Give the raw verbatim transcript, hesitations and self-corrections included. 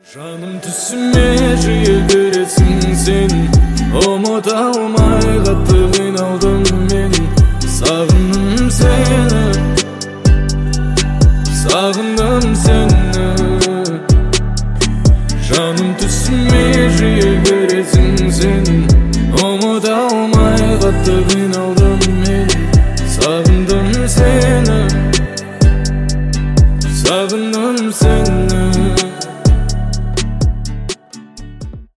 Жаным түсіме жиі көресің сен, ұмыта алмай қатты қиналдым мен. Сағындым сені, сағындым сені. Жаным түсіме жиі көресің сен,